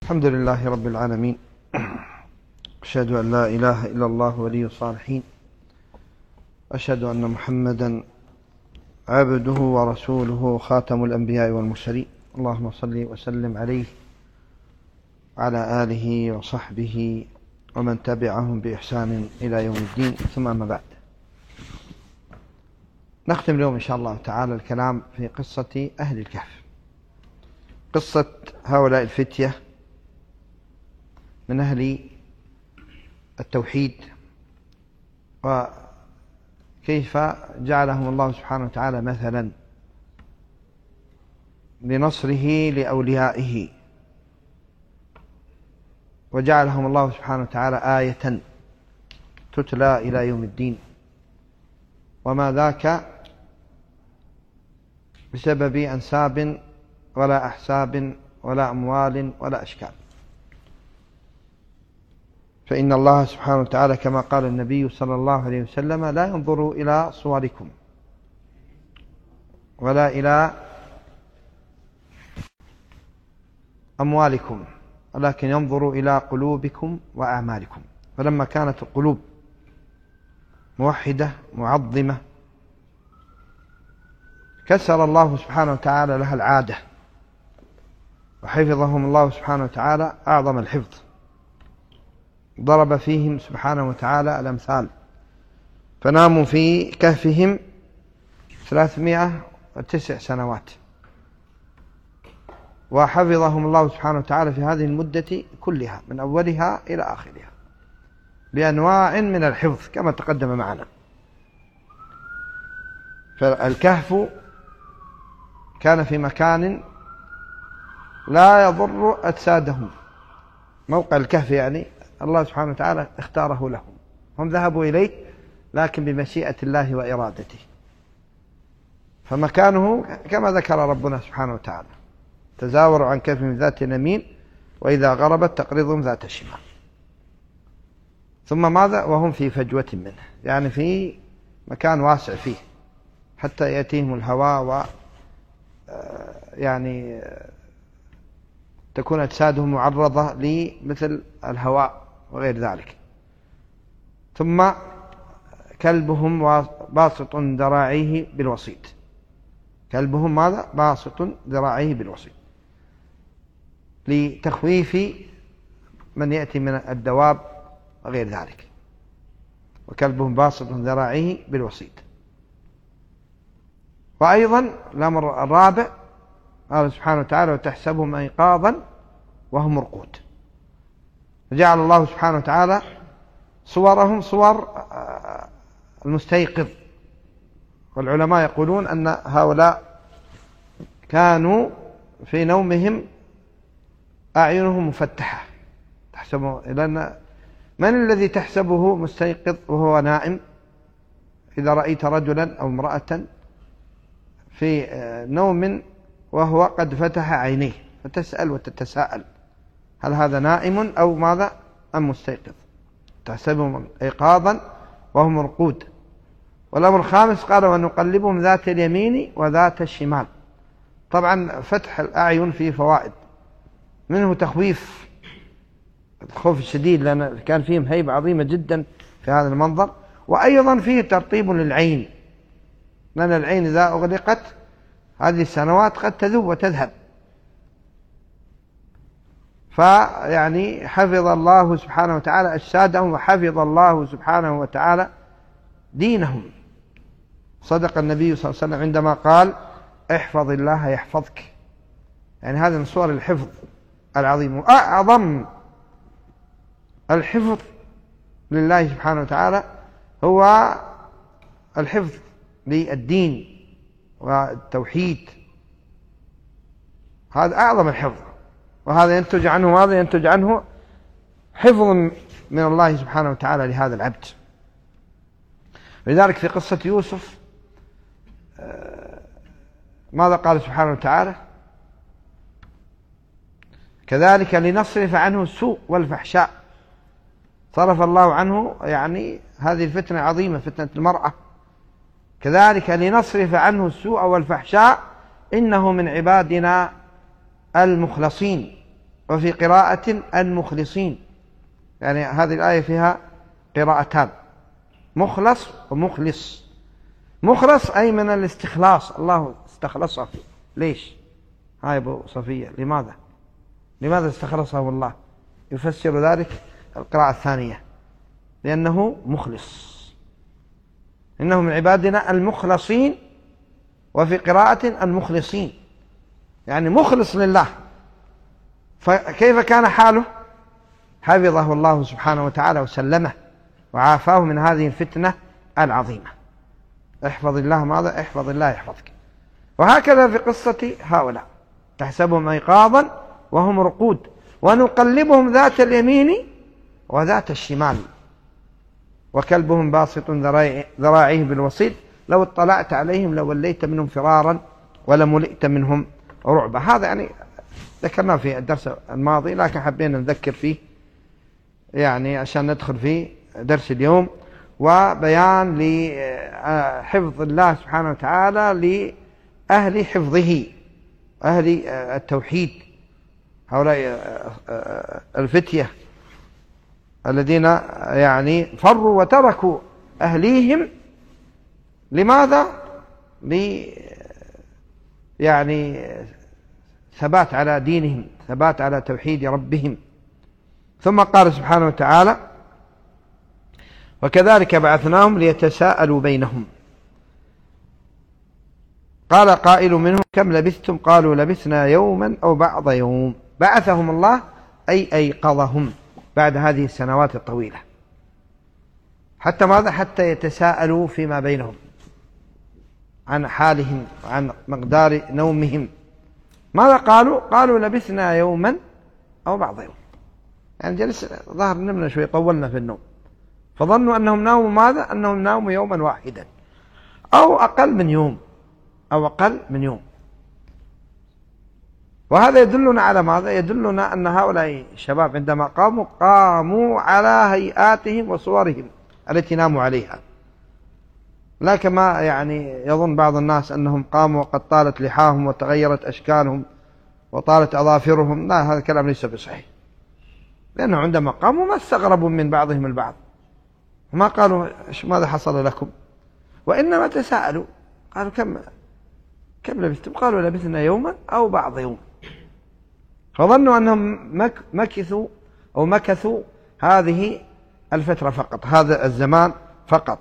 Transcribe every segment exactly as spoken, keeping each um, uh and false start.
الحمد لله رب العالمين، أشهد أن لا إله إلا الله ولي الصالحين، أشهد أن محمدا عبده ورسوله خاتم الأنبياء والمرسلين. اللهم صل وسلم عليه وعلى آله وصحبه ومن تبعهم بإحسان إلى يوم الدين، ثم أما بعد. نختم اليوم إن شاء الله تعالى الكلام في قصة أهل الكهف، قصة هؤلاء الفتية من أهل التوحيد، وكيف جعلهم الله سبحانه وتعالى مثلا بنصره لأوليائه، وجعلهم الله سبحانه وتعالى آية تتلى إلى يوم الدين، وما ذاك بسبب أنساب ولا أحساب ولا أموال ولا أشكال. فإن الله سبحانه وتعالى كما قال النبي صلى الله عليه وسلم: لا ينظر إلى صوركم ولا إلى أموالكم، ولكن ينظر إلى قلوبكم وأعمالكم. فلما كانت القلوب موحدة معظمة كسر الله سبحانه وتعالى لها العادة، وحفظهم الله سبحانه وتعالى أعظم الحفظ، ضرب فيهم سبحانه وتعالى الأمثال، فناموا في كهفهم ثلاثمائة وتسع سنوات، وحفظهم الله سبحانه وتعالى في هذه المدة كلها من أولها إلى آخرها بأنواع من الحفظ كما تقدم معنا. فالكهف كان في مكان لا يضر أجسادهم، موقع الكهف يعني الله سبحانه وتعالى اختاره لهم، هم ذهبوا إليه لكن بمشيئة الله وإرادته. فمكانه كما ذكر ربنا سبحانه وتعالى: تزاوروا عن كهف من ذات اليمين وإذا غربت تقرضهم ذات الشمال. ثم ماذا؟ وهم في فجوة منه، يعني في مكان واسع فيه حتى يأتيهم الهواء و يعني تكون أجسادهم معرضة لمثل الهواء وغير ذلك. ثم كلبهم باسط ذراعيه بالوسيط، كلبهم ماذا؟ باسط ذراعيه بالوسيط، لتخويف من يأتي من الدواب وغير ذلك. وكلبهم باسط ذراعيه بالوسيط. وأيضا الأمر الرابع قال سبحانه وتعالى: وتحسبهم أيقاظا وهم رقود. جعل الله سبحانه وتعالى صورهم صور المستيقظ، والعلماء يقولون أن هؤلاء كانوا في نومهم أعينهم مفتحة، تحسبه لأن من الذي تحسبه مستيقظ وهو نائم؟ إذا رأيت رجلا أو امرأة في نوم وهو قد فتح عينيه فتسأل وتتساءل: هل هذا نائم أو ماذا أم مستيقظ؟ تحسبهم أيقاظا وهم رقود. والأمر الخامس قال: ونقلبهم ذات اليمين وذات الشمال. طبعا فتح الأعين فيه فوائد، منه تخويف، الخوف الشديد لأن كان فيهم هيبة عظيمة جدا في هذا المنظر، وأيضا فيه ترطيب للعين، لأن العين إذا أغلقت هذه السنوات قد تذوب وتذهب. فيعني حفظ الله سبحانه وتعالى أجسادهم، وحفظ الله سبحانه وتعالى دينهم. صدق النبي صلى الله عليه وسلم عندما قال: احفظ الله يحفظك. يعني هذا من صور الحفظ العظيم، وأعظم الحفظ لله سبحانه وتعالى هو الحفظ للدين والتوحيد، هذا أعظم الحفظ، وهذا ينتج عنه ماذا؟ ينتج عنه حفظ من الله سبحانه وتعالى لهذا العبد. لذلك في قصة يوسف ماذا قال سبحانه وتعالى؟ كذلك لنصرف عنه السوء والفحشاء. صرف الله عنه يعني هذه الفتنة عظيمة، فتنة المرأة. كذلك لنصرف عنه السوء والفحشاء إنه من عبادنا المخلصين. وفي قراءة المخلصين، يعني هذه الآية فيها قراءتان، مخلص ومخلص. مخلص أي من الاستخلاص، الله استخلصه. ليش؟ هاي أبو صفية، لماذا لماذا استخلصه الله؟ يفسر ذلك القراءة الثانية، لأنه مخلص، إنه من عبادنا المخلصين، وفي قراءة المخلصين، يعني مخلص لله. فكيف كان حاله؟ حفظه الله سبحانه وتعالى وسلمه وعافاه من هذه الفتنة العظيمة. احفظ الله ماذا؟ احفظ الله يحفظك. وهكذا في قصة هؤلاء، تحسبهم أيقاظا وهم رقود ونقلبهم ذات اليمين وذات الشمال وكلبهم باسط ذراعيه بالوسيط لو اطلعت عليهم لوليت منهم فرارا ولملئت منهم رعبا. هذا يعني ذكرناه في الدرس الماضي، لكن حبينا نذكر فيه يعني عشان ندخل في درس اليوم، وبيان لحفظ الله سبحانه وتعالى لأهل حفظه، أهل التوحيد، هؤلاء الفتية الذين يعني فروا وتركوا أهليهم. لماذا؟ ل يعني ثبات على دينهم، ثبات على توحيد ربهم. ثم قال سبحانه وتعالى: وكذلك بعثناهم ليتساءلوا بينهم. قال قائل منهم: كم لبثتم؟ قالوا لبثنا يوما أو بعض يوم. بعثهم الله أي أيقظهم بعد هذه السنوات الطويلة، حتى ماذا؟ حتى يتساءلوا فيما بينهم عن حالهم وعن مقدار نومهم. ماذا قالوا؟ قالوا لبثنا يوما أو بعض يوم، يعني جلس ظهر نمنا شوي، طولنا في النوم، فظنوا أنهم ناموا ماذا؟ أنهم ناموا يوما واحدا أو أقل من يوم أو أقل من يوم. وهذا يدلنا على ماذا؟ يدلنا أن هؤلاء الشباب عندما قاموا قاموا على هيئاتهم وصورهم التي ناموا عليها، لا كما يعني يظن بعض الناس أنهم قاموا وقد طالت لحاهم وتغيرت أشكالهم وطالت أظافرهم. لا، هذا الكلام ليس بصحيح، لأنه عندما قاموا ما استغربوا من بعضهم البعض وما قالوا ماذا حصل لكم، وإنما تساءلوا قالوا كم كم لبثتم؟ قالوا لبثنا يوما أو بعض يوم. فظنوا أنهم مكثوا أو مكثوا هذه الفترة فقط، هذا الزمان فقط.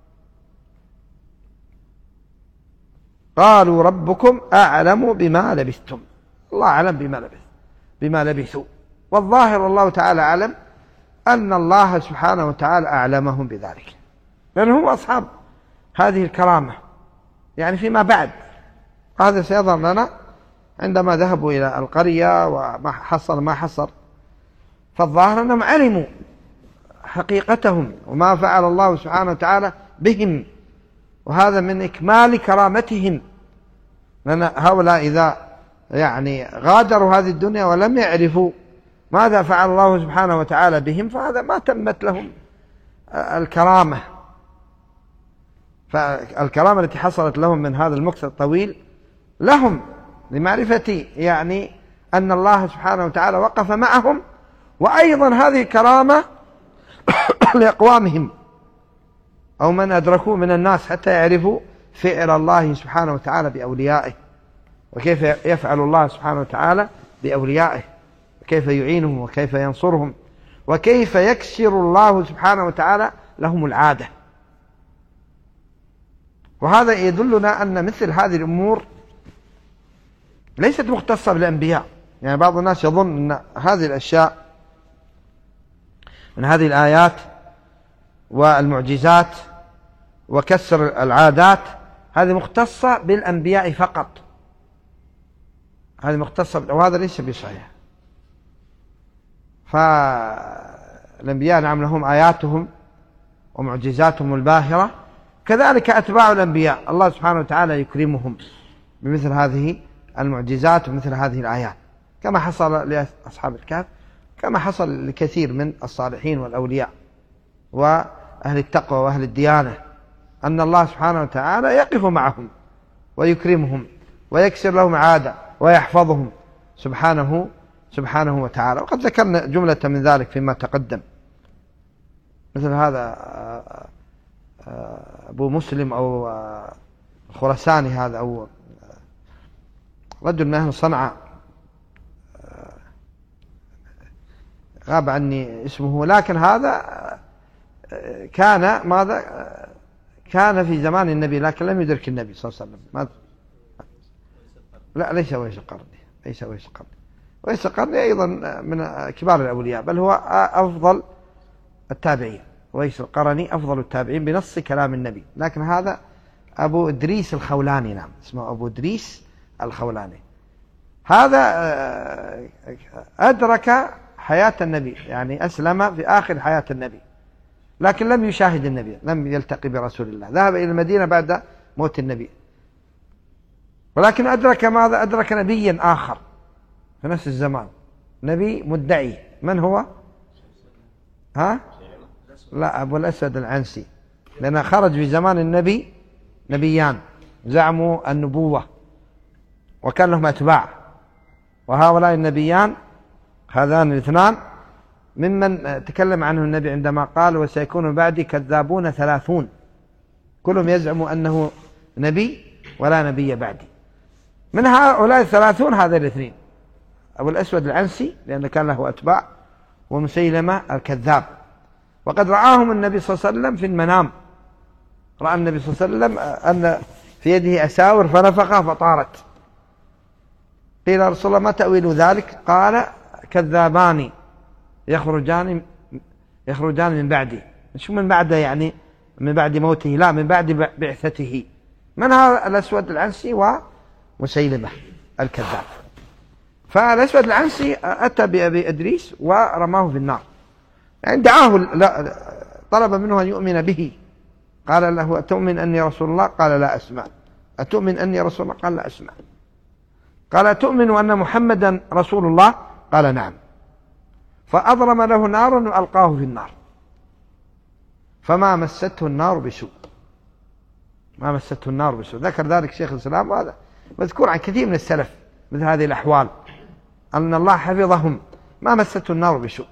قالوا ربكم أعلم بما لبثتم، الله أعلم بما لبث بما لبثوا. والظاهر والله تعالى أعلم أن الله سبحانه وتعالى أعلمهم بذلك، لأنهم أصحاب هذه الكرامة يعني فيما بعد. هذا سيظهر لنا عندما ذهبوا إلى القرية وما حصل ما حصل، فالظاهر أنهم علموا حقيقتهم وما فعل الله سبحانه وتعالى بهم، وهذا من إكمال كرامتهم. لأن هؤلاء إذا يعني غادروا هذه الدنيا ولم يعرفوا ماذا فعل الله سبحانه وتعالى بهم، فهذا ما تمت لهم الكرامة. فالكرامة التي حصلت لهم من هذا المكث الطويل لهم لمعرفة يعني أن الله سبحانه وتعالى وقف معهم، وأيضا هذه كرامة لأقوامهم أو من أدركوا من الناس حتى يعرفوا فعل الله سبحانه وتعالى بأوليائه، وكيف يفعل الله سبحانه وتعالى بأوليائه، وكيف يعينهم وكيف ينصرهم، وكيف يكسر الله سبحانه وتعالى لهم العادة. وهذا يدلنا أن مثل هذه الأمور ليست مختصة بالأنبياء. يعني بعض الناس يظن أن هذه الأشياء من هذه الآيات والمعجزات وكسر العادات هذه مختصة بالأنبياء فقط، هذه مختصة، وهذا ليس بصحيح. فالأنبياء نعم لهم آياتهم ومعجزاتهم الباهرة، كذلك أتباع الأنبياء الله سبحانه وتعالى يكرمهم بمثل هذه المعجزات ومثل هذه الآيات، كما حصل لأصحاب الكهف، كما حصل لكثير من الصالحين والأولياء وأهل التقوى وأهل الديانة، أن الله سبحانه وتعالى يقف معهم ويكرمهم ويكسر لهم عادة ويحفظهم سبحانه سبحانه وتعالى. وقد ذكرنا جملة من ذلك فيما تقدم، مثل هذا أبو مسلم أو الخرساني، هذا أو رجل من أهل صنعاء غاب عني اسمه، لكن هذا كان ماذا كان في زمان النبي لكن لم يدرك النبي صلى الله عليه وسلم. ماذا؟ لا ليس ويس القرني، ليس ويس القرني. ويس القرني أيضا من كبار الأولياء، بل هو أفضل التابعين. ويس القرني أفضل التابعين بنص كلام النبي، لكن هذا أبو إدريس الخولاني، نعم اسمه أبو إدريس الخولاني. هذا أدرك حياة النبي، يعني أسلم في آخر حياة النبي، لكن لم يشاهد النبي، لم يلتقي برسول الله، ذهب إلى المدينة بعد موت النبي، ولكن أدرك ماذا؟ أدرك نبيا آخر في نفس الزمان، نبي مدعي. من هو؟ ها؟ لا، أبو الأسود العنسي، لأن خرج في زمان النبي نبيان زعموا النبوة وكان لهم أتباع، وهؤلاء النبيان هذان الاثنان ممن تكلم عنه النبي عندما قال وسيكون بعدي كذابون ثلاثون، كلهم يزعم أنه نبي ولا نبي بعدي. من هؤلاء الثلاثون هذا الاثنين، أبو الأسود العنسي لأنه كان له أتباع، ومسيلمة الكذاب. وقد رآهم النبي صلى الله عليه وسلم في المنام، رأى النبي صلى الله عليه وسلم أن في يده أساور فنفخها فطارت. قيل يا رسول الله ما تأويل ذلك؟ قال كذابان يخرجان يخرجان من بعدي. شو من بعده؟ يعني من بعد موته؟ لا، من بعد بعثته. من هذا الأسود العنسي ومسيلمة الكذاب. فالأسود العنسي أتى بأبي إدريس ورماه في النار، يعني دعاه، لا طلب منه أن يؤمن به. قال له أتؤمن أني رسول الله؟ قال لا أسمع. أتؤمن أني رسول الله؟ قال لا أسمع. قال أتؤمن أن محمدا رسول الله؟ قال نعم. فأضرم له نارا وألقاه في النار، فما مسته النار بسوء، ما مسته النار بسوء. ذكر ذلك شيخ الإسلام، وهذا مذكور عن كثير من السلف مثل هذه الأحوال، أن الله حفظهم ما مسته النار بسوء.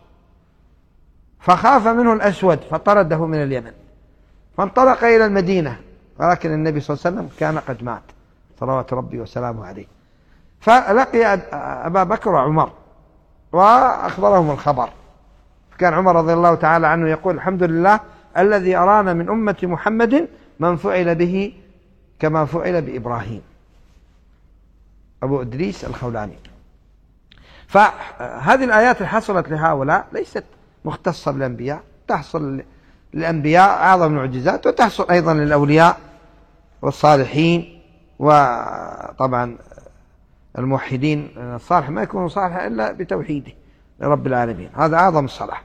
فخاف منه الأسود فطرده من اليمن، فانطلق إلى المدينة، ولكن النبي صلى الله عليه وسلم كان قد مات صلوات ربي وسلامه عليه. فلقي أبا بكر وعمر وأخبرهم الخبر. كان عمر رضي الله تعالى عنه يقول الحمد لله الذي أرانا من أمة محمد من فعل به كما فعل بإبراهيم. أبو إدريس الخولاني. فهذه الآيات اللي حصلت لهؤلاء ليست مختصة بالأنبياء، تحصل للأنبياء أعظم المعجزات، وتحصل أيضا للأولياء والصالحين، وطبعا الموحدين. الصالح ما يكون صالحا إلا بتوحيده لرب العالمين، هذا أعظم الصلاح.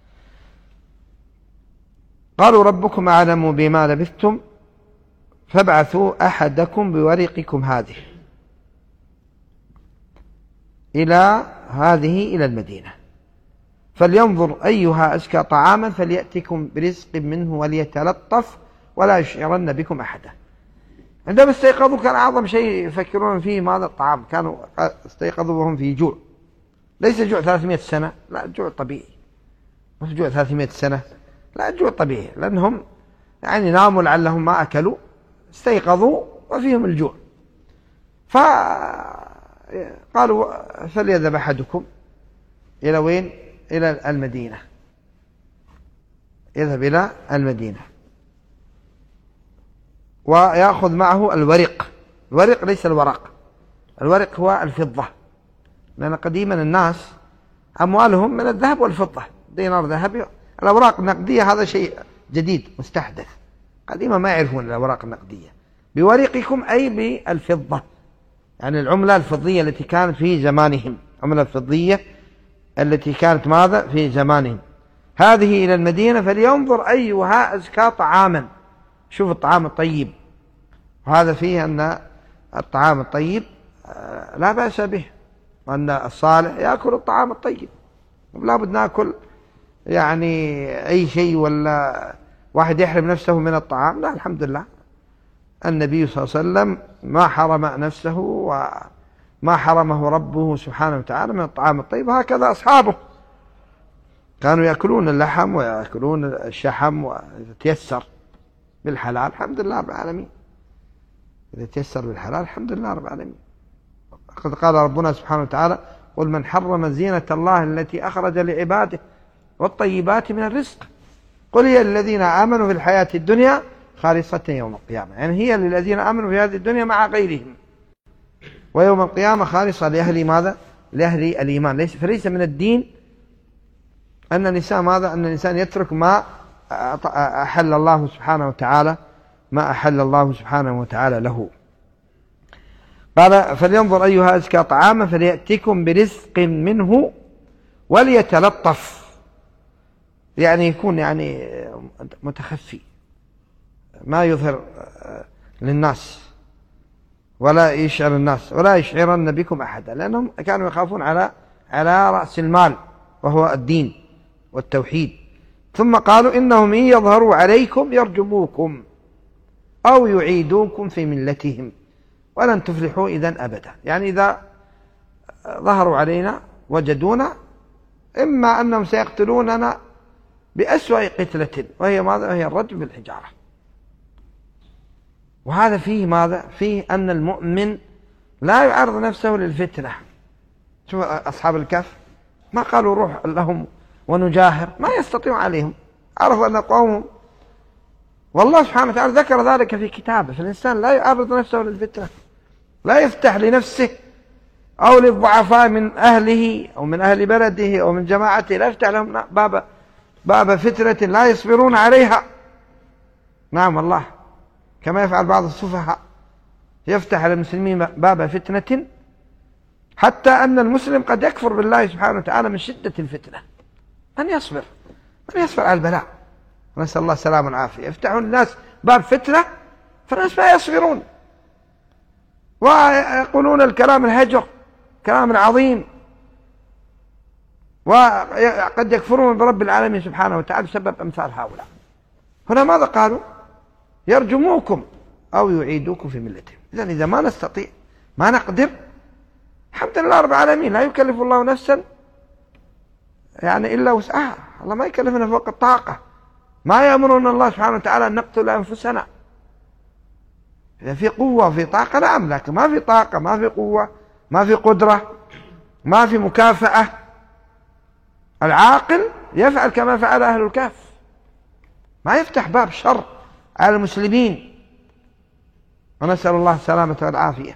قالوا ربكم أعلم بما لبثتم فابعثوا أحدكم بورقكم هذه إلى هذه إلى المدينة فلينظر أيها أزكى طعاما فليأتكم برزق منه وليتلطف ولا يشعرن بكم أحدا. عندما استيقظوا كان أعظم شيء يفكرون فيه ماذا؟ الطعام. كانوا استيقظوا وهم في جوع، ليس جوع ثلاثمائة سنة، لا، جوع طبيعي، مش جوع ثلاثمائة سنة، لا، جوع طبيعي، لأنهم يعني ناموا لعلهم ما أكلوا، استيقظوا وفيهم الجوع. فقالوا فليذهب أحدكم إلى وين؟ إلى المدينة، يذهب إلى المدينة ويأخذ معه الورق. الورق ليس الورق، الورق هو الفضة، لأن قديما الناس أموالهم من الذهب والفضة، دينار ذهبي. الأوراق النقدية هذا شيء جديد مستحدث، قديما ما يعرفون الأوراق النقدية. بورقكم أي بالفضة، يعني العملة الفضية التي كانت في زمانهم، العملة الفضية التي كانت ماذا؟ في زمانهم. هذه إلى المدينة فلينظر أيها أزكى طعاما. شوف الطعام الطيب، وهذا فيه أن الطعام الطيب لا بأس به، وأن الصالح يأكل الطعام الطيب، لا بد نأكل يعني أي شيء ولا واحد يحرم نفسه من الطعام، لا، الحمد لله النبي صلى الله عليه وسلم ما حرم نفسه ما حرمه ربه سبحانه وتعالى من الطعام الطيب. هكذا أصحابه كانوا يأكلون اللحم ويأكلون الشحم، وإذا تيسر بالحلال الحمد لله رب العالمين، إذا تيسر بالحلال الحمد لله رب العالمين. قد قال ربنا سبحانه وتعالى: قل من حرم زينة الله التي أخرج لعباده والطيبات من الرزق قل هي للذين آمنوا في الحياة الدنيا خالصة يوم القيامة. يعني هي للذين آمنوا في هذه الدنيا مع غيرهم، ويوم القيامة خالصة لأهل ماذا؟ لأهل الإيمان. ليس فليس من الدين أن الإنسان ماذا؟ أن الإنسان يترك ما أحل الله سبحانه وتعالى ما أحل الله سبحانه وتعالى له. قال: فلينظر أيها أزكى طعاما فليأتكم برزق منه وليتلطف، يعني يكون يعني متخفي، ما يظهر للناس ولا يشعر الناس ولا يشعرن بكم أحدا، لأنهم كانوا يخافون على على رأس المال وهو الدين والتوحيد. ثم قالوا: إنهم إن يظهروا عليكم يرجموكم أو يعيدوكم في ملتهم ولن تفلحوا إذن أبدا. يعني إذا ظهروا علينا وجدونا، إما أنهم سيقتلوننا بأسوأ قتلة، وهي ماذا؟ وهي الرجم بالحجارة. وهذا فيه ماذا؟ فيه أن المؤمن لا يعرض نفسه للفتنة. شوف أصحاب الكهف ما قالوا روح لهم ونجاهر، ما يستطيعون عليهم، عرفوا أن قومهم، والله سبحانه وتعالى ذكر ذلك في كتابه. فالإنسان لا يعرض نفسه للفتنة، لا يفتح لنفسه أو للضعفاء من أهله أو من أهل بلده أو من جماعته، لا يفتح لهم باب باب فتنة لا يصبرون عليها. نعم والله، كما يفعل بعض السفهاء، يفتح للمسلمين باب فتنة حتى أن المسلم قد يكفر بالله سبحانه وتعالى من شدة الفتنة. من يصبر من يصبر على البلاء، نسأل الله السلامة والعافية. يفتحون الناس باب فتنة فالناس ما يصبرون ويقولون الكلام الهجر، كلام العظيم، وقد يكفرون برب العالمين سبحانه وتعالى بسبب أمثال هؤلاء. هنا ماذا قالوا؟ يرجموكم أو يعيدوكم في ملتهم. إذن إذا ما نستطيع ما نقدر، الحمد لله رب العالمين، لا يكلف الله نفسا يعني إلا وسعها. الله ما يكلفنا فوق الطاقة، ما يأمرنا الله سبحانه وتعالى أن نقتل أنفسنا. إذا في قوة وفي طاقة نعم، لكن ما في طاقة، ما في قوة، ما في قدرة، ما في مكافأة. العاقل يفعل كما فعل أهل الكهف، ما يفتح باب شر على المسلمين، ونسأل الله السلامة والعافية.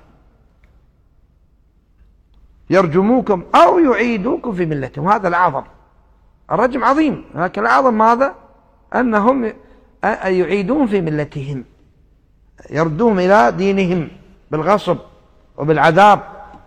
يرجموكم أو يعيدوكم في ملتهم، هذا الأعظم. الرجم عظيم، لكن الأعظم ماذا؟ أنهم يعيدون في ملتهم، يردوهم إلى دينهم بالغصب وبالعذاب.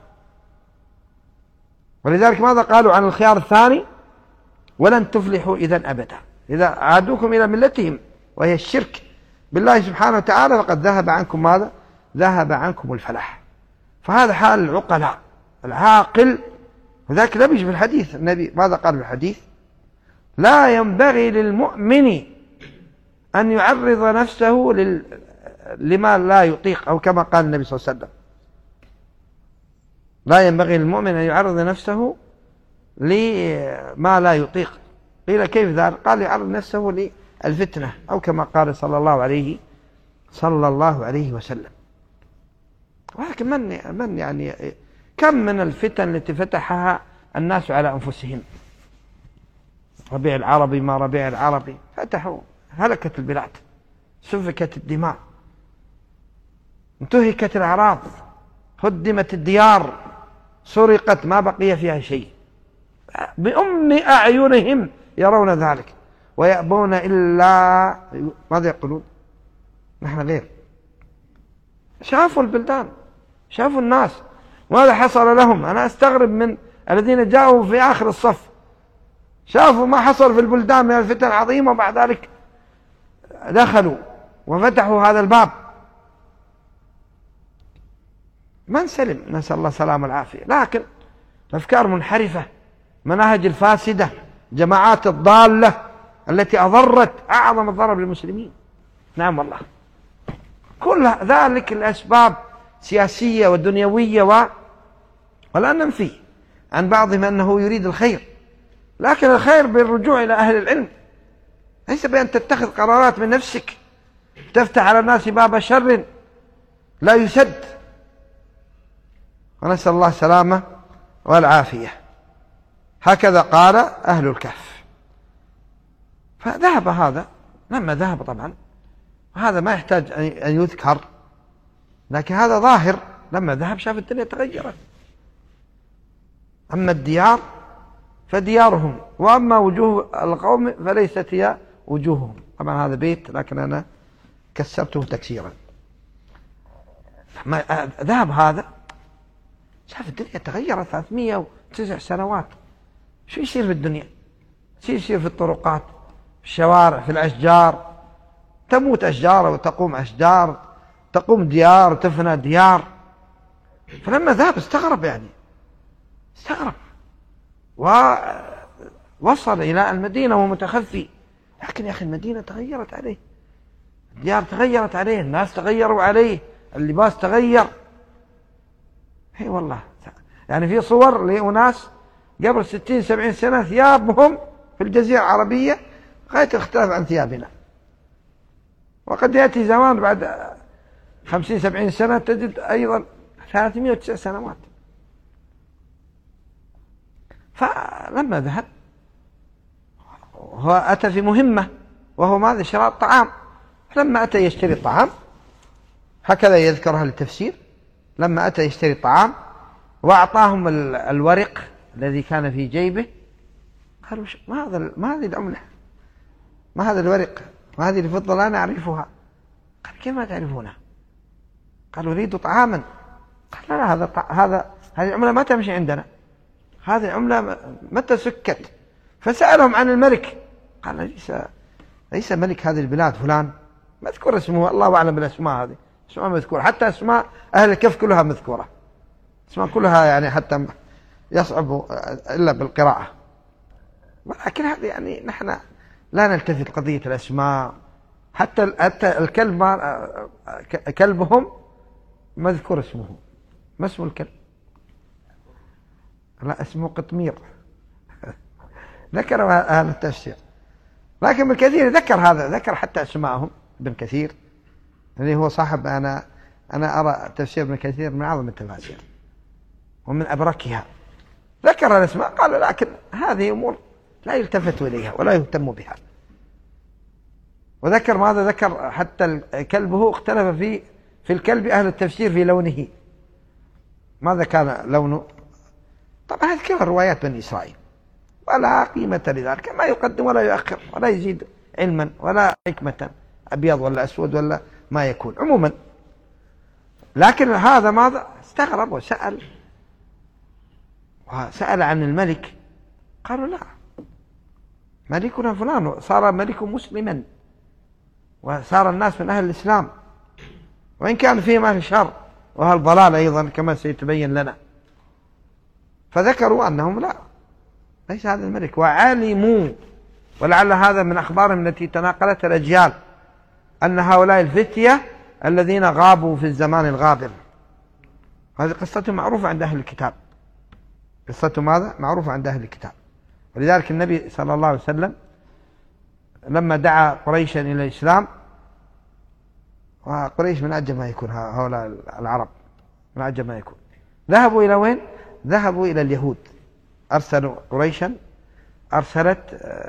ولذلك ماذا قالوا عن الخيار الثاني؟ ولن تفلحوا إذن أبدا. إذا عادوكم إلى ملتهم وهي الشرك بالله سبحانه وتعالى فقد ذهب عنكم ماذا؟ ذهب عنكم الفلاح. فهذا حال العقلاء العاقل. وذلك لم يجي في الحديث، النبي ماذا قال في الحديث؟ لا ينبغي للمؤمن أن يعرض نفسه لل... لما لا يطيق، أو كما قال النبي صلى الله عليه وسلم: لا ينبغي للمؤمن أن يعرض نفسه لما لا يطيق. قيل كيف ذلك؟ قال يعرض نفسه للفتنة، أو كما قال صلى الله عليه صلى الله عليه وسلم. ولكن من من يعني كم من الفتن التي فتحها الناس على أنفسهم. ربيع العربي ما ربيع العربي، فتحوا، هلكت البلاد، سفكت الدماء، انتهكت الأعراض، هدمت الديار، سرقت، ما بقي فيها شيء. بأم أعينهم يرون ذلك ويأبون إلا ماذا يقولون؟ نحن غير. شافوا البلدان، شافوا الناس، ماذا حصل لهم. أنا أستغرب من الذين جاءوا في آخر الصف، شافوا ما حصل في البلدان من الفتن العظيمة، وبعد ذلك دخلوا وفتحوا هذا الباب. من سلم؟ نسأل الله السلامة والعافية. لكن الأفكار منحرفة، مناهج الفاسدة، جماعات الضالة التي أضرت أعظم الضرر للمسلمين. نعم والله، كل ذلك الأسباب سياسية ودنيوية ولا ننفي عن بعضهم أنه يريد الخير، لكن الخير بالرجوع إلى أهل العلم، ليس بأن تتخذ قرارات من نفسك تفتح على الناس باب شر لا يسد. ونسأل الله السلامة والعافية. هكذا قال أهل الكهف. فذهب هذا، لما ذهب طبعا هذا ما يحتاج أن يذكر، لكن هذا ظاهر، لما ذهب شاف الدنيا تغيرت. أما الديار فديارهم، وأما وجوه القوم فليست هي وجوههم. طبعا هذا بيت لكن أنا كسرته تكسيرا. لما ذهب هذا شاف الدنيا تغيرت ثلاثمئة وتسع سنوات. شو يصير في الدنيا؟ شو يصير في الطرقات، في الشوارع، في الأشجار؟ تموت أشجار وتقوم أشجار، تقوم ديار وتفنى ديار. فلما ذهب استغرب، يعني استغرب ووصل إلى المدينة ومتخفي. لكن يا أخي المدينة تغيرت عليه، الديار تغيرت عليه، الناس تغيروا عليه، اللباس تغير. هي والله يعني في صور لأناس قبل ستين سبعين سنة ثيابهم في الجزيرة العربية غاية اختلاف عن ثيابنا، وقد يأتي زمان بعد خمسين سبعين سنة تجد أيضا ثلاثمئة وتسع سنوات. فلما ذهب هو أتى في مهمة، وهو ماذا؟ شراء الطعام. لما أتى يشتري الطعام، هكذا يذكرها للتفسير، لما أتى يشتري الطعام وأعطاهم الورق الذي كان في جيبه، قالوا ما هذا، ما هذه العملة، ما هذا الورق، ما هذه الفضة لا نعرفها. قال كيف ما تعرفونها؟ قالوا نريد طعاما. قال لا، هذا هذا هذه العملة ما تمشي عندنا، هذه العملة متى سكت؟ فسألهم عن الملك، قال ليس ليس ملك هذه البلاد فلان، مذكور اسمه، الله أعلم بالأسماء، هذه اسماء مذكورة، حتى اسماء أهل الكهف كلها مذكورة، اسماء كلها يعني حتى يصعب إلا بالقراءة. ولكن هذه يعني نحن لا نلتفت قضية الأسماء. حتى حتى الكلب ما كلبهم مذكور اسمه. ما اسم الكلب؟ لا، اسمه قطمير. ذكر أهل التفسير، لكن ابن كثير ذكر هذا، ذكر حتى اسمائهم. ابن كثير اللي هو صاحب، أنا أنا أرى تفسير ابن كثير من أعظم التفاسير ومن أبركها. ذكر الاسماء، قال لكن هذه أمور لا يلتفت إليها ولا يهتم بها. وذكر ماذا؟ ذكر حتى كلبه اختلف في في الكلب أهل التفسير في لونه، ماذا كان لونه؟ طبعا هذه كلها روايات بني إسرائيل ولا قيمة لذلك، ما يقدم ولا يؤخر ولا يزيد علما ولا حكمة، أبيض ولا أسود ولا ما يكون عموما. لكن هذا ماذا؟ استغرب وسأل، وسأل عن الملك. قالوا لا، ملكنا فلان، صار ملك مسلما وصار الناس من أهل الإسلام، وإن كان فيهم أهل الشر وأهل الضلال أيضا كما سيتبين لنا. فذكروا أنهم لا، ليس هذا الملك. وعلموا، ولعل هذا من أخبارهم التي تناقلتها الأجيال، أن هؤلاء الفتية الذين غابوا في الزمان الغابر، هذه قصتهم معروفة عند أهل الكتاب، قصتهم ماذا؟ معروفة عند أهل الكتاب. ولذلك النبي صلى الله عليه وسلم لما دعا قريشا إلى الإسلام، وقريش من أعجب ما يكون، هؤلاء العرب من أعجب ما يكون، ذهبوا إلى وين؟ ذهبوا إلى اليهود. أرسلوا قريشا، أرسلت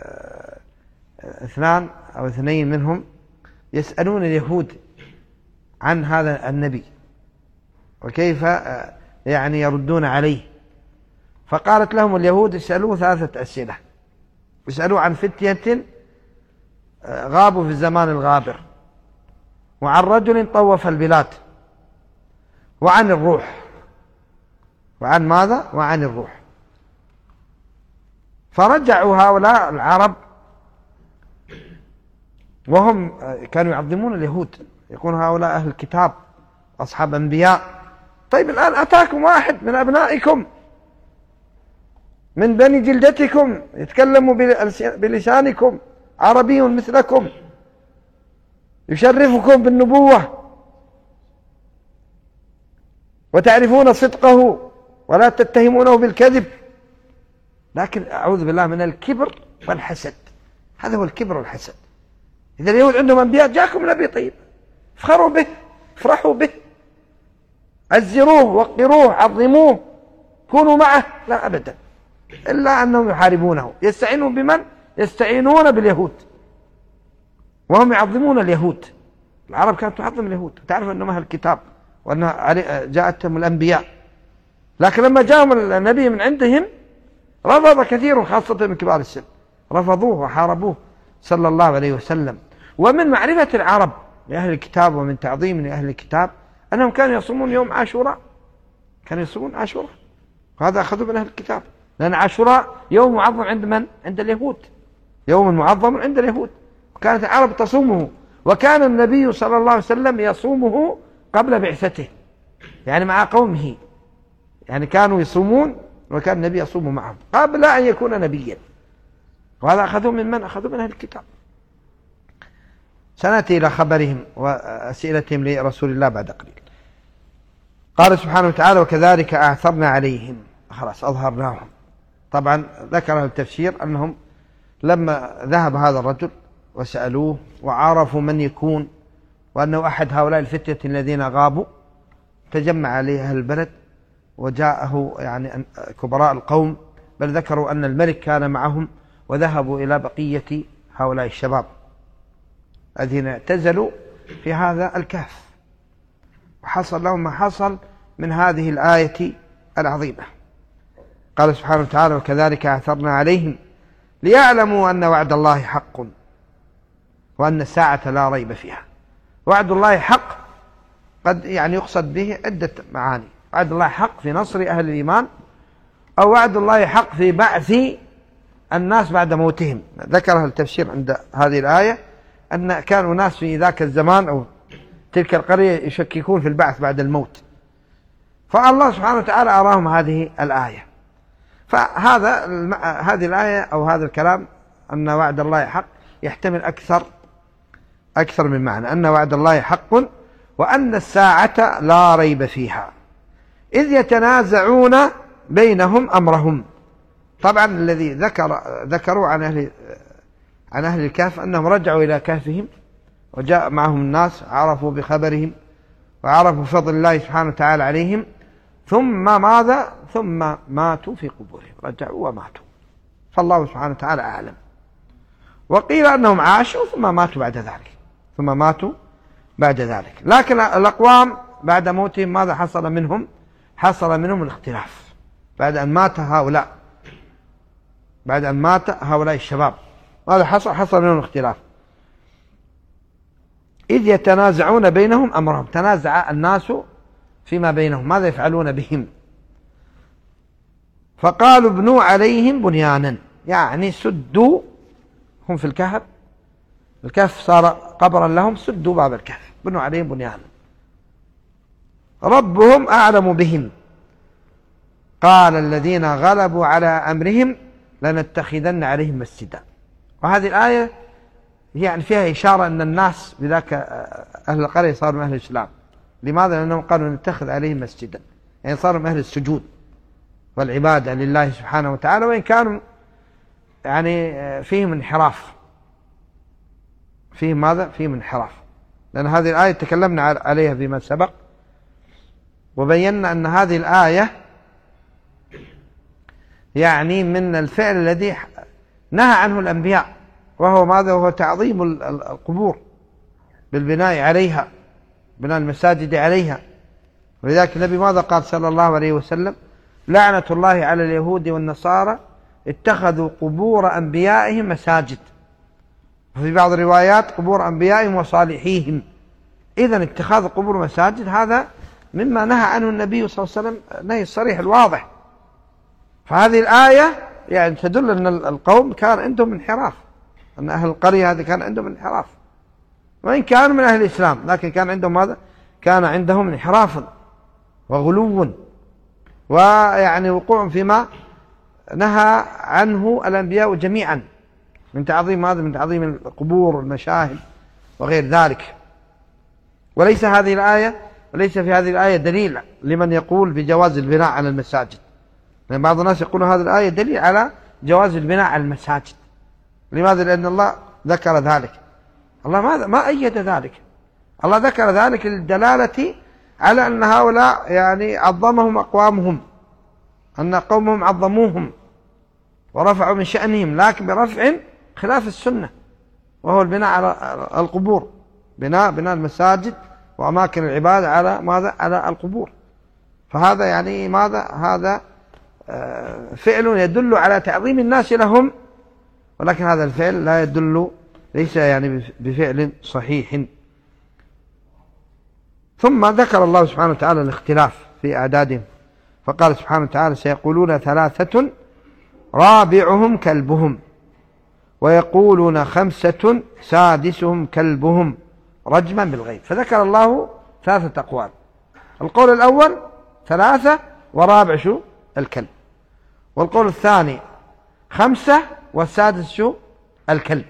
اثنان أو اثنين منهم يسألون اليهود عن هذا النبي وكيف يعني يردون عليه. فقالت لهم اليهود اسألوه ثلاثة أسئلة، اسألوه عن فتية غابوا في الزمان الغابر، وعن رجل طوف البلاد، وعن الروح. وعن ماذا؟ وعن الروح. فرجعوا هؤلاء العرب وهم كانوا يعظمون اليهود، يكون هؤلاء أهل الكتاب أصحاب أنبياء. طيب الآن أتاكم واحد من أبنائكم من بني جلدتكم يتكلم بلسانكم، عربي مثلكم، يشرفكم بالنبوة وتعرفون صدقه ولا تتهمونه بالكذب، لكن أعوذ بالله من الكبر والحسد. هذا هو الكبر والحسد. إذا اليهود عندهم أنبياء، جاكم نبي طيب، افخروا به، افرحوا به، عزروه، وقروه، عظموه، كونوا معه. لا أبدا، إلا أنهم يحاربونه. يستعينون بمن؟ يستعينون باليهود، وهم يعظمون اليهود. العرب كانت تعظم اليهود، وتعرف أنهم أهل الكتاب وأن جاءتهم الأنبياء، لكن لما جاءهم النبي من عندهم رفض كثير، خاصة من كبار السن، رفضوه وحاربوه صلى الله عليه وسلم. ومن معرفة العرب لأهل الكتاب ومن تعظيم لأهل الكتاب أنهم كانوا يصومون يوم عاشوراء، كانوا يصومون عاشوراء، وهذا أخذوا من أهل الكتاب، لأن عاشوراء يوم معظم عند من؟ عند اليهود، يوم معظم عند اليهود، وكانت العرب تصومه، وكان النبي صلى الله عليه وسلم يصومه قبل بعثته، يعني مع قومه، يعني كانوا يصومون وكان النبي يصوم معهم قبل أن يكون نبيا، وهذا أخذوا من من؟ أخذوا من أهل الكتاب. سنأتي إلى خبرهم وأسئلتهم لرسول الله بعد قليل. قال سبحانه وتعالى: وكذلك أعثرنا عليهم، خلاص أظهرناهم. طبعا ذكر التفسير أنهم لما ذهب هذا الرجل وسألوه وعرفوا من يكون، وأنه أحد هؤلاء الفتية الذين غابوا، تجمع عليه أهل البلد وجاءه يعني كبراء القوم، بل ذكروا أن الملك كان معهم، وذهبوا إلى بقية هؤلاء الشباب الذين اعتزلوا في هذا الكهف، وحصل لهم ما حصل من هذه الآية العظيمة. قال سبحانه وتعالى: وكذلك أعثرنا عليهم ليعلموا أن وعد الله حق وأن الساعة لا ريب فيها. وعد الله حق قد يعني يقصد به عدة معاني: وعد الله حق في نصر أهل الإيمان، أو وعد الله حق في بعث الناس بعد موتهم. ذكر التفسير عند هذه الآية أن كانوا ناس في ذاك الزمان أو تلك القرية يشككون في البعث بعد الموت، فالله سبحانه وتعالى أراهم هذه الآية. فهذا هذه الآية أو هذا الكلام أن وعد الله حق يحتمل أكثر أكثر من معنى: أن وعد الله حق وأن الساعة لا ريب فيها إذ يتنازعون بينهم أمرهم. طبعا الذي ذكر ذكروا عن أهل عن أهل الكهف أنهم رجعوا إلى كهفهم وجاء معهم الناس، عرفوا بخبرهم وعرفوا فضل الله سبحانه وتعالى عليهم، ثم ماذا؟ ثم ماتوا في قبورهم، رجعوا وماتوا، فالله سبحانه وتعالى أعلم. وقيل أنهم عاشوا ثم ماتوا بعد ذلك، ثم ماتوا بعد ذلك. لكن الأقوام بعد موتهم ماذا حصل منهم؟ حصل منهم الاختلاف بعد أن مات هؤلاء، بعد أن مات هؤلاء الشباب، ماذا حصل؟ حصل منهم الاختلاف. إذ يتنازعون بينهم أمرهم، تنازع الناس فيما بينهم ماذا يفعلون بهم، فقالوا ابنوا عليهم بنيانا، يعني سدوا، هم في الكهف، الكهف صار قبرا لهم، سدوا باب الكهف، بنوا عليهم بنيانا، ربهم أعلم بهم، قال الذين غلبوا على أمرهم لنتخذن عليهم مسجدا. وهذه الآية يعني فيها إشارة أن الناس بذاك أهل القرية صاروا من أهل الإسلام. لماذا؟ لأنهم قالوا نتخذ عليهم مسجدا، يعني صاروا من أهل السجود والعبادة لله سبحانه وتعالى، وإن كانوا يعني فيهم انحراف، فيهم ماذا؟ فيهم انحراف، لأن هذه الآية تكلمنا عليها فيما سبق، وبينا أن هذه الآية يعني من الفعل الذي نهى عنه الأنبياء، وهو ماذا؟ وهو تعظيم القبور بالبناء عليها، بناء المساجد عليها. ولذلك النبي ماذا قال صلى الله عليه وسلم؟ لعنة الله على اليهود والنصارى اتخذوا قبور أنبيائهم مساجد، وفي بعض الروايات قبور أنبيائهم وصالحيهم. إذن اتخاذ قبور مساجد هذا مما نهى عنه النبي صلى الله عليه وسلم نهي الصريح الواضح. فهذه الآية يعني تدل أن القوم كان عندهم انحراف، أن أهل القرية هذه كان عندهم انحراف، وإن كانوا من أهل الإسلام لكن كان عندهم ماذا؟ كان عندهم انحراف وغلو، ويعني وقوع فيما نهى عنه الأنبياء جميعا من تعظيم ماذا؟ من تعظيم القبور والمشاهد وغير ذلك. وليس هذه الآية وليس في هذه الآية دليل لمن يقول بجواز البناء على المساجد، لأن بعض الناس يقول هذه الآية دليل على جواز البناء على المساجد. لماذا؟ لأن الله ذكر ذلك، الله ما ما أيد ذلك، الله ذكر ذلك للدلالة على أن هؤلاء يعني عظمهم أقوامهم، أن قومهم عظموهم ورفعوا من شأنهم، لكن برفع خلاف السنة، وهو البناء على القبور، بناء بناء المساجد وأماكن العبادة على ماذا؟ على القبور. فهذا يعني ماذا؟ هذا فعل يدل على تعظيم الناس لهم، ولكن هذا الفعل لا يدل، ليس يعني بفعل صحيح. ثم ذكر الله سبحانه وتعالى الاختلاف في أعدادهم، فقال سبحانه وتعالى: سيقولون ثلاثة رابعهم كلبهم، ويقولون خمسة سادسهم كلبهم رجما بالغيب. فذكر الله ثلاثة أقوال. القول الأول ثلاثة ورابع شو؟ الكلب. والقول الثاني خمسة والسادس شو؟ الكلب.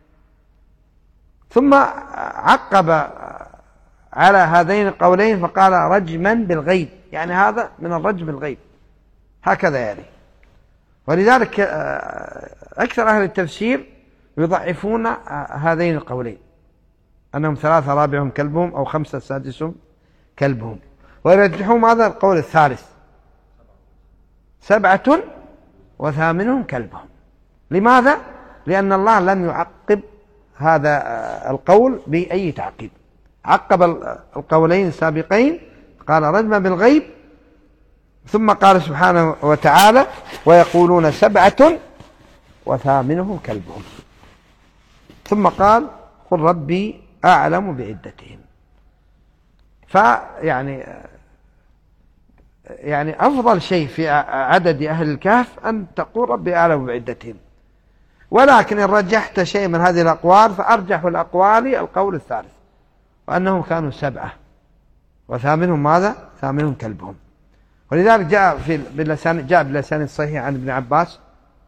ثم عقب على هذين القولين فقال رجما بالغيب، يعني هذا من الرجم بالغيب، هكذا يعني. ولذلك أكثر أهل التفسير يضعفون هذين القولين، أنهم ثلاثة رابعهم كلبهم أو خمسة سادسهم كلبهم، ويرجحون هذا القول الثالث سبعة وثامنهم كلبهم. لماذا؟ لأن الله لم يعقب هذا القول بأي تعقيب، عقب القولين السابقين قال رجما بالغيب، ثم قال سبحانه وتعالى ويقولون سبعة وثامنهم كلبهم، ثم قال قل ربي أعلم بعدتهم. فيعني يعني أفضل شيء في عدد أهل الكهف أن تقول ربي أعلم بعدتهم، ولكن إن رجحت شيء من هذه الأقوال فأرجح الأقوال القول الثالث، وأنهم كانوا سبعة وثامنهم ماذا؟ ثامنهم كلبهم. ولذلك جاء في باللسان جاء باللسان الصحيح عن ابن عباس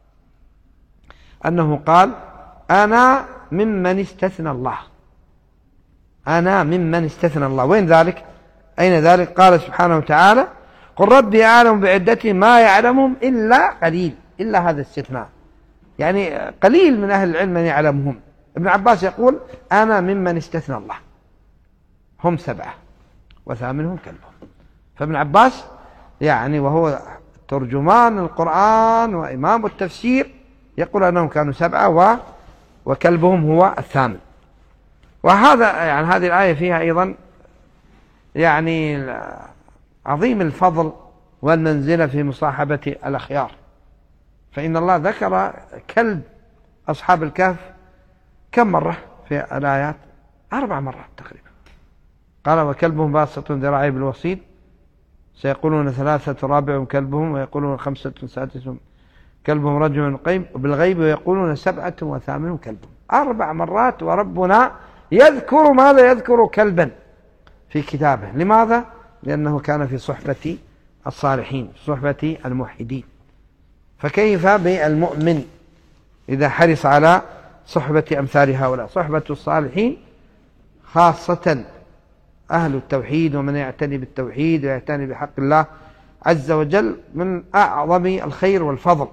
أنه قال أنا ممن استثنى الله، أنا ممن استثنى الله. وين ذلك؟ أين ذلك؟ قال سبحانه وتعالى قل ربي أعلم بعدتهم ما يعلمهم إلا قليل، إلا هذا استثناء، يعني قليل من أهل العلم من يعلمهم. ابن عباس يقول أنا ممن استثنى الله، هم سبعة وثامنهم كلبهم. فابن عباس يعني وهو ترجمان القرآن وإمام التفسير يقول أنهم كانوا سبعة و وكلبهم هو الثامن. وهذا يعني هذه الآية فيها أيضا يعني عظيم الفضل والمنزلة في مصاحبة الأخيار، فإن الله ذكر كلب أصحاب الكهف كم مرة في الآيات؟ أربع مرات تقريبا. قال وكلبهم باسط ذراعيه بالوصيد، سيقولون ثلاثة رابعهم كلبهم، ويقولون خمسة سادسهم كلبهم رجم بالغيب، ويقولون سبعة وثامنهم كلبهم. أربع مرات وربنا يذكر ماذا؟ يذكر كلبا في كتابه. لماذا؟ لأنه كان في صحبة الصالحين، في صحبة الموحدين. فكيف بالمؤمن إذا حرص على صحبة أمثال هؤلاء؟ صحبة الصالحين خاصة أهل التوحيد ومن يعتني بالتوحيد ويعتني بحق الله عز وجل من أعظم الخير والفضل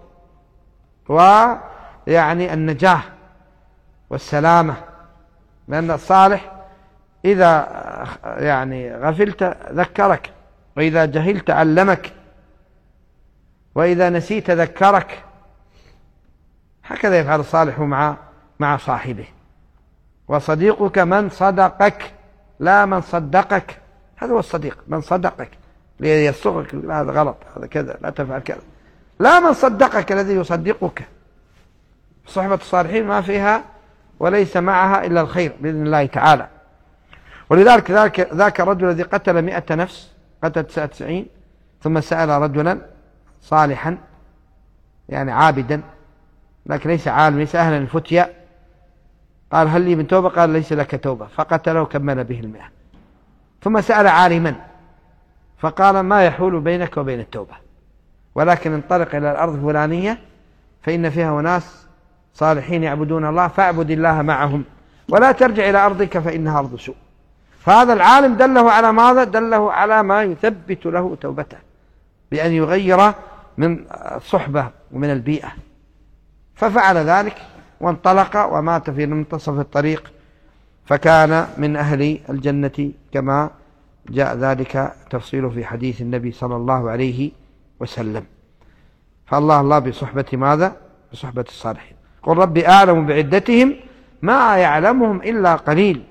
ويعني النجاة والسلامة، لأن الصالح إذا يعني غفلت ذكرك، وإذا جهلت علمك، وإذا نسيت ذكرك. هكذا يفعل الصالح مع مع صاحبه. وصديقك من صدقك لا من صدقك، هذا هو الصديق، من صدقك ليصدقك، هذا غلط، هذا كذا، لا تفعل كذا، لا من صدقك الذي يصدقك. صحبة الصالحين ما فيها وليس معها إلا الخير بإذن الله تعالى. ولذلك ذاك ذاك الرجل الذي قتل مئة نفس، قتل تسعة وتسعين، ثم سأل رجلا صالحا يعني عابدا لكن ليس عالم، ليس أهلا الفتية، قال هل لي من توبة؟ قال ليس لك توبة، فقتله وكمل به المئة. ثم سأل عالما فقال ما يحول بينك وبين التوبة، ولكن انطلق إلى الأرض الفلانية فإن فيها أناس صالحين يعبدون الله، فاعبد الله معهم ولا ترجع إلى أرضك فإنها أرض سوء. فهذا العالم دله على ماذا؟ دله على ما يثبت له توبته بأن يغير من الصحبة ومن البيئة، ففعل ذلك وانطلق ومات في منتصف الطريق، فكان من أهل الجنة كما جاء ذلك تفصيله في حديث النبي صلى الله عليه وسلم. فالله الله بصحبة ماذا؟ بصحبة الصالحين. قل ربي أعلم بعدتهم ما يعلمهم إلا قليل.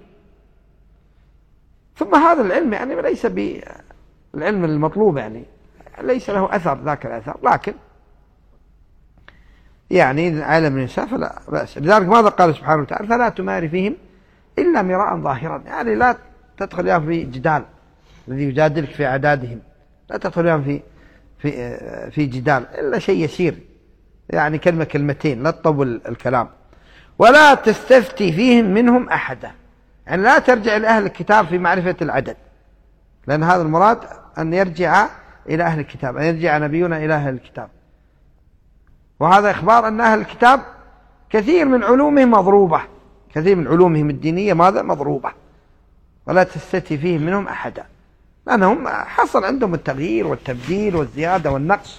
ثم هذا العلم يعني ليس بالعلم المطلوب، يعني ليس له أثر ذاك الأثر، لكن يعني علم الإنسان فلا بأس. لذلك ماذا قال سبحانه وتعالى؟ فلا تماري فيهم إلا مراء ظاهرا، يعني لا تدخل ياهم في جدال الذي يجادلك في أعدادهم، لا تدخل ياهم في في في جدال إلا شيء يسير، يعني كلمة كلمتين، لا تطول الكلام. ولا تستفتي فيهم منهم أحدا، يعني لا ترجع لأهل الكتاب في معرفة العدد، لأن هذا المراد أن يرجع إلى أهل الكتاب، أن يرجع نبينا إلى أهل الكتاب. وهذا إخبار أن أهل الكتاب كثير من علومهم مضروبة، كثير من علومهم الدينية ماذا؟ مضروبة. ولا تستفتي فيهم منهم أحدا، لأنهم حصل عندهم التغيير والتبديل والزيادة والنقص،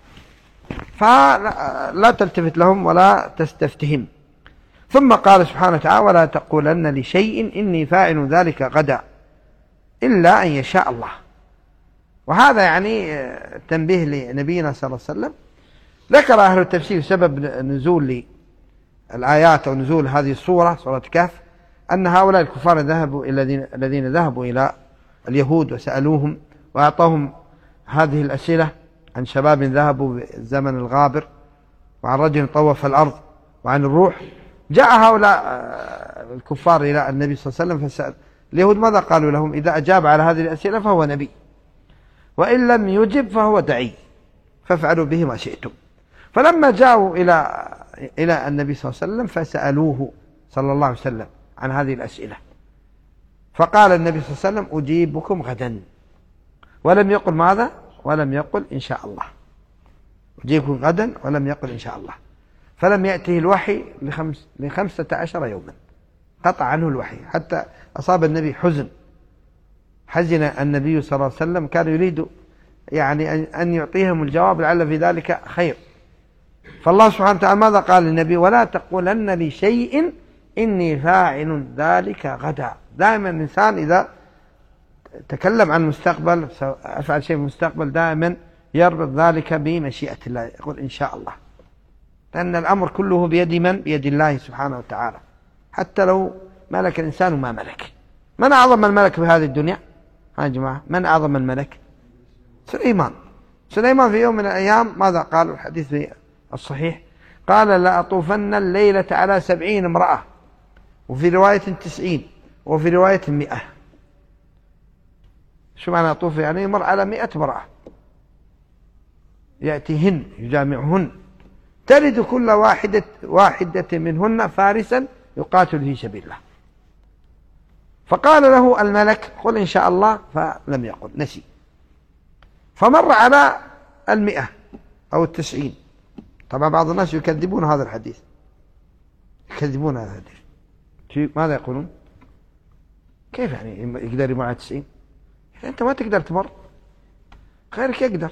فلا تلتفت لهم ولا تستفتهم. ثم قال سبحانه وتعالى ولا تقولن لشيء إني فاعل ذلك غدا إلا أن يشاء الله. وهذا يعني تنبيه لنبينا صلى الله عليه وسلم. ذكر أهل التفسير سبب نزول الآيات أو نزول هذه السورة سورة كهف أن هؤلاء الكفار ذهبوا الذين الذين ذهبوا إلى اليهود وسألوهم وأعطاهم هذه الأسئلة عن شباب ذهبوا بالزمن الغابر، وعن رجل طوف الأرض، وعن الروح. جاء هؤلاء الكفار إلى النبي صلى الله عليه وسلم فسأل اليهود ماذا قالوا لهم؟ إذا أجاب على هذه الأسئلة فهو نبي، وإن لم يجب فهو دعي، فافعلوا به ما شئتم. فلما جاءوا إلى إلى النبي صلى الله عليه وسلم فسألوه صلى الله عليه وسلم عن هذه الأسئلة، فقال النبي صلى الله عليه وسلم أجيبكم غدا، ولم يقل ماذا؟ ولم يقل إن شاء الله. أجيبكم غدا ولم يقل إن شاء الله. فلم يأته الوحي لخمس لخمسة عشر يوما، قطع عنه الوحي، حتى أصاب النبي حزن، حزن النبي صلى الله عليه وسلم، كان يريد يعني أن يعطيهم الجواب لعل في ذلك خير. فالله سبحانه وتعالى ماذا قال للنبي؟ ولا تقولن لشيء إني فاعل ذلك غدا. دائما الإنسان إذا تكلم عن المستقبل، أفعل شيء في المستقبل، دائما يربط ذلك بمشيئة الله، يقول إن شاء الله، لأن الأمر كله بيد من؟ بيد الله سبحانه وتعالى، حتى لو ملك الإنسان ما ملك. من أعظم الملك في هذه الدنيا؟ ها يا جماعة، من أعظم الملك؟ سليمان. سليمان في يوم من الأيام ماذا قال؟ الحديث في الصحيح قال لا أطوفن الليلة على سبعين امرأة، وفي رواية تسعين، وفي رواية مئة. شو معنى أطوف؟ يعني يمر على مئة امرأة، يأتيهن يجامعهن، تلد كل واحدة واحدة منهن فارسا يقاتل في سبيل الله. فقال له الملك قل إن شاء الله، فلم يقل، نسي. فمر على المئة أو التسعين. طبعا بعض الناس يكذبون هذا الحديث، يكذبون هذا الحديث. ماذا يقولون؟ كيف يعني يقدر يمر على تسعين؟ أنت ما تقدر تمر، غيرك يقدر.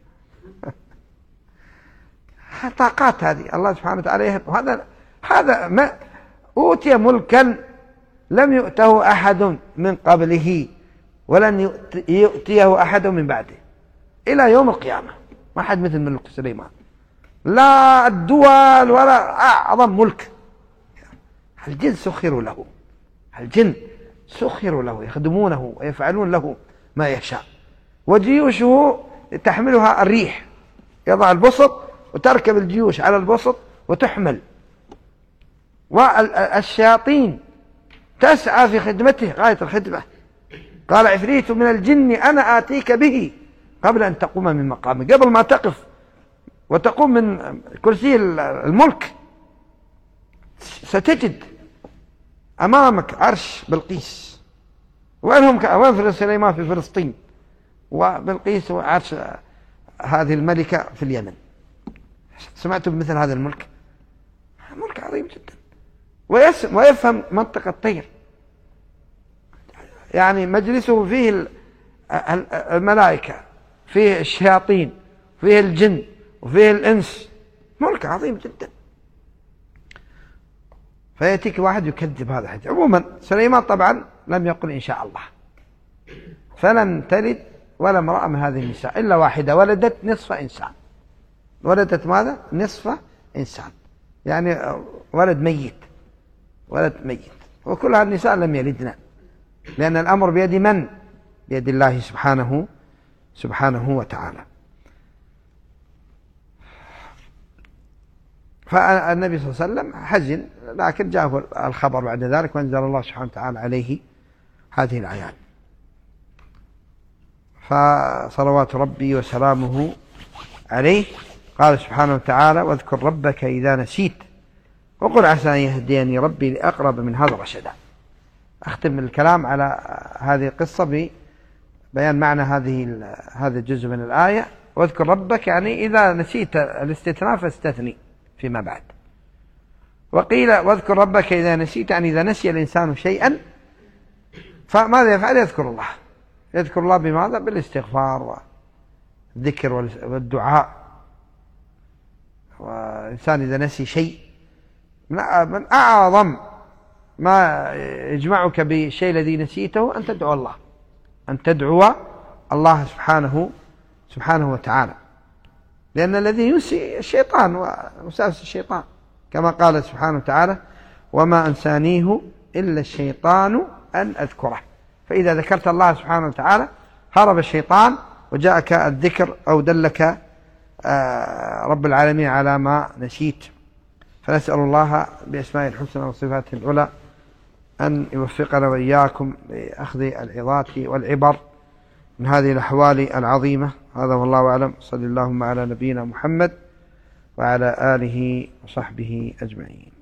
طاقات هذه الله سبحانه وتعالى يهب. هذا هذا ما أوتي ملكا لم يؤته أحد من قبله ولن يؤتيه أحد من بعده إلى يوم القيامة. ما حد مثل ملك سليمان، لا الدول ولا أعظم ملك. الجن سخروا له، الجن سخروا له، يخدمونه ويفعلون له ما يشاء. وجيوشه تحملها الريح، يضع البسط وتركب الجيوش على البسط وتحمل. والشياطين تسعى في خدمته غاية الخدمة. قال عفريت من الجن أنا آتيك به قبل أن تقوم من مقامك، قبل ما تقف وتقوم من كرسي الملك ستجد أمامك عرش بلقيس. وينهم وين في سليمان؟ في فلسطين، وبلقيس عرش هذه الملكة في اليمن. سمعتم بمثل هذا الملك؟ ملك عظيم جدا، ويفهم منطق الطير، يعني مجلسه فيه الملائكة، فيه الشياطين، فيه الجن، وفيه الإنس، ملك عظيم جدا. فيأتيك واحد يكذب هذا الحديث. عموما سليمان طبعا لم يقل إن شاء الله، فلن تلد ولا امرأة من هذه النساء إلا واحدة ولدت نصف إنسان. ولدت ماذا؟ نصف إنسان، يعني ولد ميت، ولد ميت. وكل هذه النساء لم يلدنا، لأن الأمر بيد من؟ بيد الله سبحانه سبحانه وتعالى. فالنبي صلى الله عليه وسلم حزن، لكن جاءه الخبر بعد ذلك، وانزل الله سبحانه وتعالى عليه هذه الآيات. فصلوات ربي وسلامه عليه قال سبحانه وتعالى: واذكر ربك إذا نسيت وقل عسى أن يهديني ربي لأقرب من هذا رشدا. أختم الكلام على هذه القصة ببيان معنى هذه هذا الجزء من الآية. واذكر ربك يعني إذا نسيت الاستثناء فاستثني فيما بعد. وقيل واذكر ربك إذا نسيت يعني إذا نسي الإنسان شيئا فماذا يفعل؟ يذكر الله. يذكر الله بماذا؟ بالاستغفار والذكر والدعاء. والإنسان إذا نسي شيء من أعظم ما يجمعك بالشيء الذي نسيته أن تدعو الله، أن تدعو الله سبحانه سبحانه وتعالى، لأن الذي ينسي الشيطان ومساوس الشيطان، كما قال سبحانه وتعالى: وما أنسانيه إلا الشيطان أن أذكره. فإذا ذكرت الله سبحانه وتعالى هرب الشيطان وجاءك الذكر أو دلك رب العالمين على ما نسيت. فنسأل الله بأسماء الحسنى وصفاته العلى أن يوفقنا وإياكم لأخذ العظات والعبر من هذه الأحوال العظيمة. هذا والله أعلم. صلى اللهم على نبينا محمد وعلى آله وصحبه أجمعين.